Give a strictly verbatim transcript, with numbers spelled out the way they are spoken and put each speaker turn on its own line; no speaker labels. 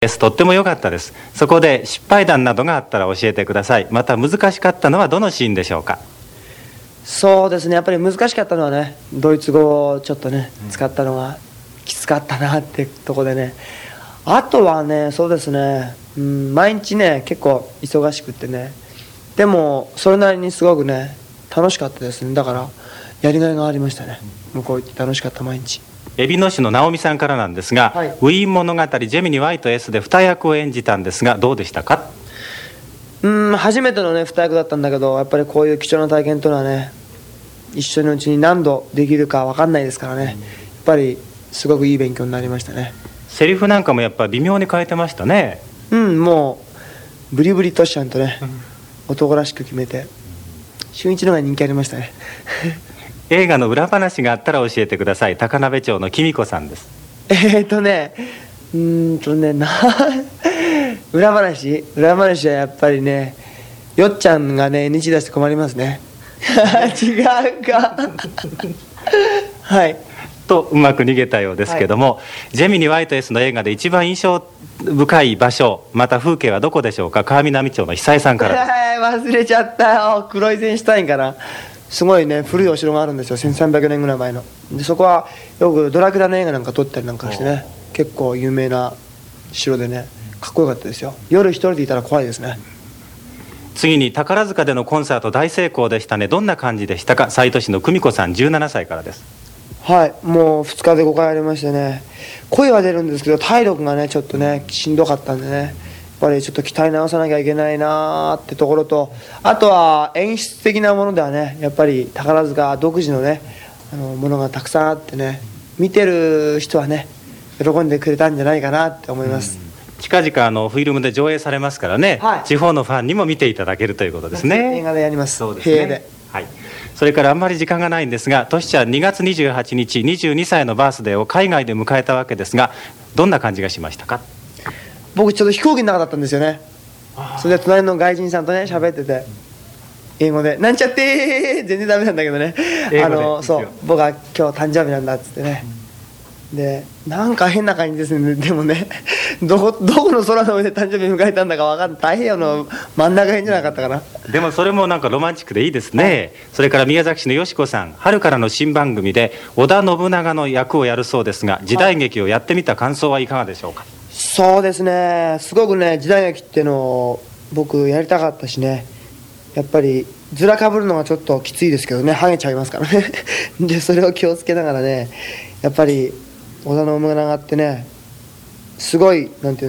です。とっても良かったです。そこで失敗談などがあったら教えてください。また難しかったのはどのシーンでしょうか？
そうですね、やっぱり難しかったのはね、ドイツ語をちょっとね、使ったのがきつかったなってとこでね。あとはね、そうですね、うん、毎日ね、結構忙しくってね、でもそれなりにすごくね、楽しかったですね。だからやりがいがありましたね。向こう行って楽しかった毎日。
海老野市の直美さんからなんですが、はい、ウィーン物語ジェミニ ワイ と エス で二役を演じたんですがどうでしたか？
うん初めてのね二役だったんだけど、やっぱりこういう貴重な体験というのはね、一緒のうちに何度できるか分かんないですからね、やっぱりすごくいい勉強になりましたね。
セリフなんかもやっぱり微妙に変えてましたね。
うんもうブリブリとしちゃんとね、男らしく決めて、俊一の方が人気ありましたね
映画の裏話があったら教えてください。高鍋町のきみこさんです。
えーっとねうーんとねな裏話裏話はやっぱりね、よっちゃんがね エヌジー 出して困りますね違うかはい
とうまく逃げたようですけども、はい、ジェミニ ワイ と エス の映画で一番印象深い場所また風景はどこでしょうか？川南町の久江さんから
忘れちゃったよ。黒井線シュタインかな。すごいね古いお城があるんですよ、せんさんびゃくねんぐらい前の。でそこはよくドラキュラの映画なんか撮ったりなんかしてね、結構有名な城でね、かっこよかったですよ。夜一人でいたら怖いですね。
次に宝塚でのコンサート大成功でしたね。どんな感じでしたか？西都市の久美子さんじゅうななさいからです。
はい、もうふつかでごかいありましてね、声は出るんですけど体力がねちょっとねしんどかったんでね、やっぱりちょっと鍛え直さなきゃいけないなってところと、あとは演出的なものではね、やっぱり宝塚独自のねあのものがたくさんあってね、見てる人はね喜んでくれたんじゃないかなって思います。
近々あのフィルムで上映されますからね、はい、地方のファンにも見ていただけるということですね。
映画でやります。
そうですね、
平で、
はい、それからあんまり時間がないんですが、トシちゃんにがつにじゅうはちにちにじゅうにさいのバースデーを海外で迎えたわけですが、どんな感じがしましたか？
僕ちょっと飛行機の中だったんですよね。それで隣の外人さんとね喋ってて、英語でなんちゃってー全然ダメなんだけどね、あのそう僕は今日誕生日なんだっつってね、でなんか変な感じですね。でもねどこどこの空の上で誕生日迎えたんだか分かんない、太平洋の真ん中辺じゃなかったかな。
でもそれもなんかロマンチックでいいですね、はい、それから宮崎市のよしこさん、春からの新番組で織田信長の役をやるそうですが、時代劇をやってみた感想はいかがでしょうか？
そうですね、すごくね時代劇っていうのを僕やりたかったしね、やっぱりずらかぶるのがちょっときついですけどね、ハゲちゃいますからねでそれを気をつけながらね、やっぱり織田信長ってねすごいなんていうの